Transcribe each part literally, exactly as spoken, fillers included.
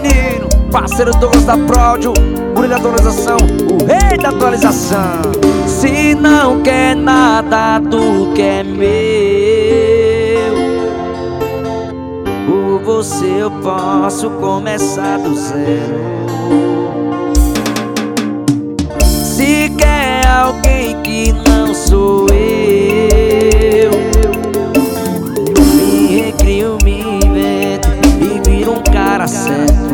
menino, parceiro Douglas da Pródio, guri da atualização, o rei da atualização. Se não quer nada do que é meu, por você eu posso começar do zero. Se quer alguém que não sou eu, eu me recrio, me invento e viro um cara certo.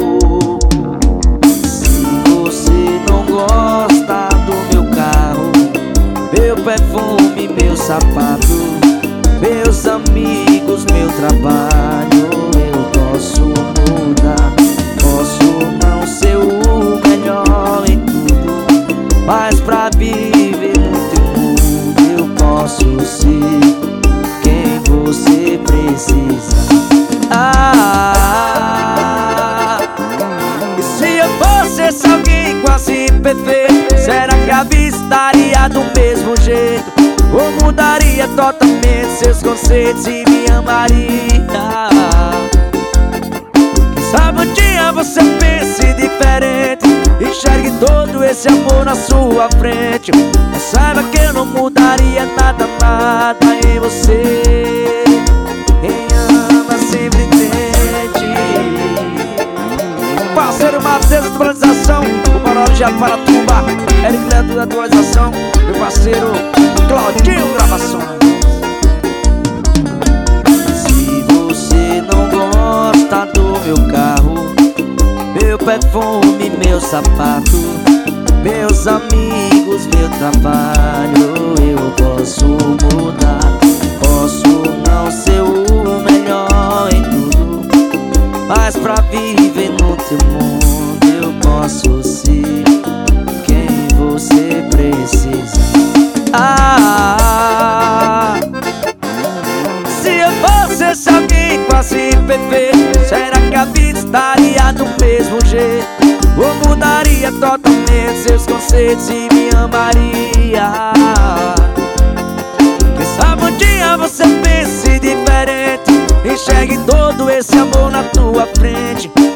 Se você não gosta do meu carro, meu perfume, meu sapato, meus amigos, meu trabalho, eu posso mudar. Posso não ser o melhor em tudo, mas pra viver no teu mundo eu posso ser quem você precisa. Ah, e se eu fosse esse alguém quase perfeito, será que a vida estaria do mesmo jeito? Ou mudaria totalmente seus conceitos e me amaria? Quem sabe um dia você pense diferente, enxergue todo esse amor na sua frente, mas saiba que eu não mudaria nada, nada em você. Quem ama sempre entende. Parceiro Matheus da atualização, o Manuel de Aparatuba, Eric Leto da atualização, meu parceiro Claudinho Gravações. Se você não gosta do meu carro, meu perfume, meu sapato, meus amigos, meu trabalho, eu posso mudar. Posso não ser o melhor em tudo, mas pra viver no teu mundo eu posso ser quem você precisa. Ah, se eu fosse esse alguém quase perfeito, será que a vida estaria do mesmo jeito? Ou mudaria totalmente seus conceitos e me amaria? Quem sabe um dia você pense diferente, enxergue todo esse amor na tua frente,